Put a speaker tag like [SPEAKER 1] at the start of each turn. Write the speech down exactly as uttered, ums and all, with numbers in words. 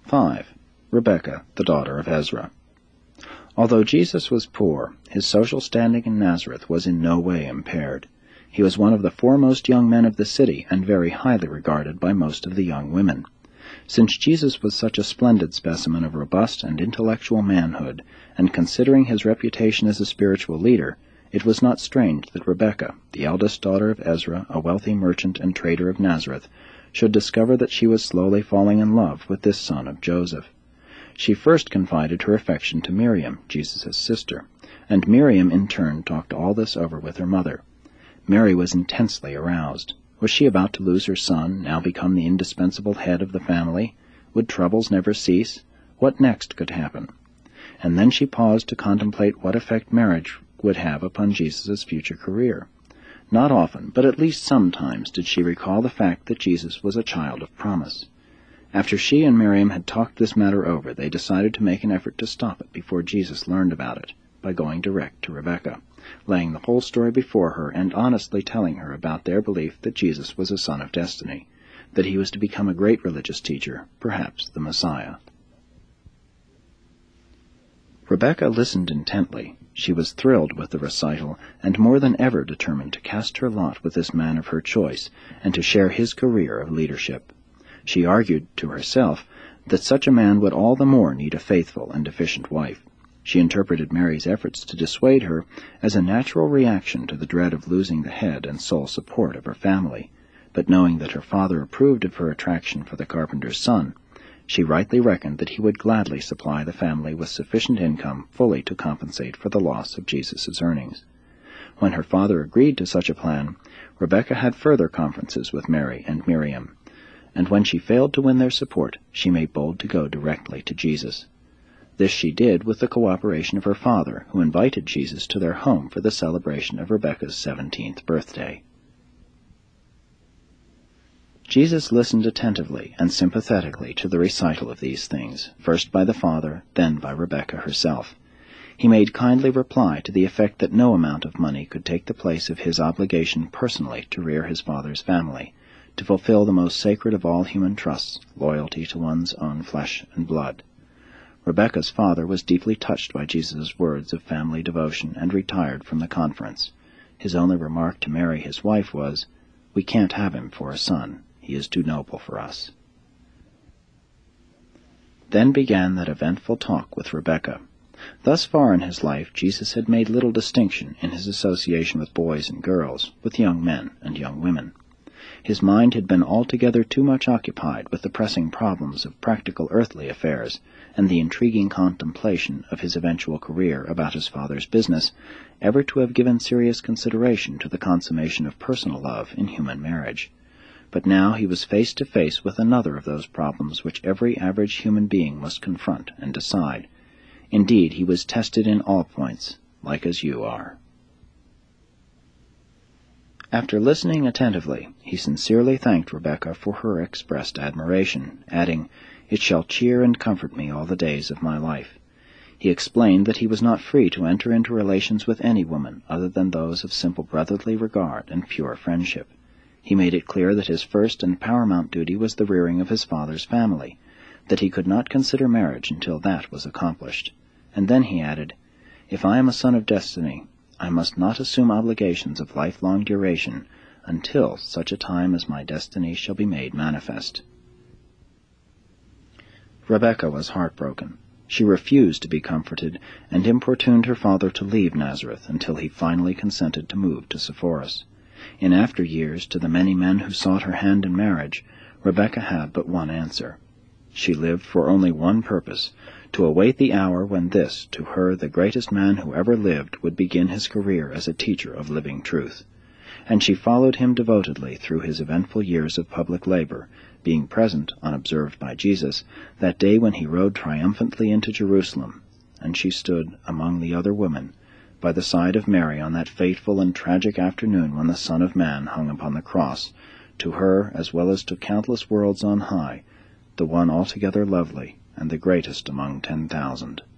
[SPEAKER 1] five. Rebekah, the daughter of Ezra. Although Jesus was poor, his social standing in Nazareth was in no way impaired. He was one of the foremost young men of the city and very highly regarded by most of the young women. Since Jesus was such a splendid specimen of robust and intellectual manhood, and considering his reputation as a spiritual leader, it was not strange that Rebekah, the eldest daughter of Ezra, a wealthy merchant and trader of Nazareth, should discover that she was slowly falling in love with this son of Joseph. She first confided her affection to Miriam, Jesus' sister, and Miriam in turn talked all this over with her mother. Mary was intensely aroused. Was she about to lose her son, now become the indispensable head of the family? Would troubles never cease? What next could happen? And then she paused to contemplate what effect marriage would have upon Jesus' future career. Not often, but at least sometimes, did she recall the fact that Jesus was a child of promise. After she and Miriam had talked this matter over, they decided to make an effort to stop it before Jesus learned about it, by going direct to Rebekah, laying the whole story before her and honestly telling her about their belief that Jesus was a son of destiny, that he was to become a great religious teacher, perhaps the Messiah. Rebekah listened intently. She was thrilled with the recital, and more than ever determined to cast her lot with this man of her choice, and to share his career of leadership. She argued to herself that such a man would all the more need a faithful and efficient wife. She interpreted Mary's efforts to dissuade her as a natural reaction to the dread of losing the head and sole support of her family, but knowing that her father approved of her attraction for the carpenter's son, she rightly reckoned that he would gladly supply the family with sufficient income fully to compensate for the loss of Jesus' earnings. When her father agreed to such a plan, Rebekah had further conferences with Mary and Miriam, and when she failed to win their support, she made bold to go directly to Jesus. This she did with the cooperation of her father, who invited Jesus to their home for the celebration of Rebekah's seventeenth birthday. Jesus listened attentively and sympathetically to the recital of these things, first by the father, then by Rebekah herself. He made kindly reply to the effect that no amount of money could take the place of his obligation personally to rear his father's family, to fulfill the most sacred of all human trusts, loyalty to one's own flesh and blood. Rebekah's father was deeply touched by Jesus' words of family devotion and retired from the conference. His only remark to Mary, his wife, was, "We can't have him for a son. He is too noble for us." Then began that eventful talk with Rebekah. Thus far in his life, Jesus had made little distinction in his association with boys and girls, with young men and young women. His mind had been altogether too much occupied with the pressing problems of practical earthly affairs and the intriguing contemplation of his eventual career about his father's business, ever to have given serious consideration to the consummation of personal love in human marriage. But now he was face to face with another of those problems which every average human being must confront and decide. Indeed, he was tested in all points, like as you are. After listening attentively, he sincerely thanked Rebekah for her expressed admiration, adding, "It shall cheer and comfort me all the days of my life." He explained that he was not free to enter into relations with any woman other than those of simple brotherly regard and pure friendship. He made it clear that his first and paramount duty was the rearing of his father's family, that he could not consider marriage until that was accomplished. And then he added, "If I am a son of destiny, I must not assume obligations of lifelong duration until such a time as my destiny shall be made manifest." Rebekah was heartbroken. She refused to be comforted and importuned her father to leave Nazareth until he finally consented to move to Sepphoris. In after years, to the many men who sought her hand in marriage, Rebekah had but one answer. She lived for only one purpose, to await the hour when this, to her the greatest man who ever lived, would begin his career as a teacher of living truth. And she followed him devotedly through his eventful years of public labor, being present, unobserved by Jesus, that day when he rode triumphantly into Jerusalem, and she stood, among the other women, by the side of Mary on that fateful and tragic afternoon when the Son of Man hung upon the cross, to her, as well as to countless worlds on high, the one altogether lovely, and the greatest among ten thousand.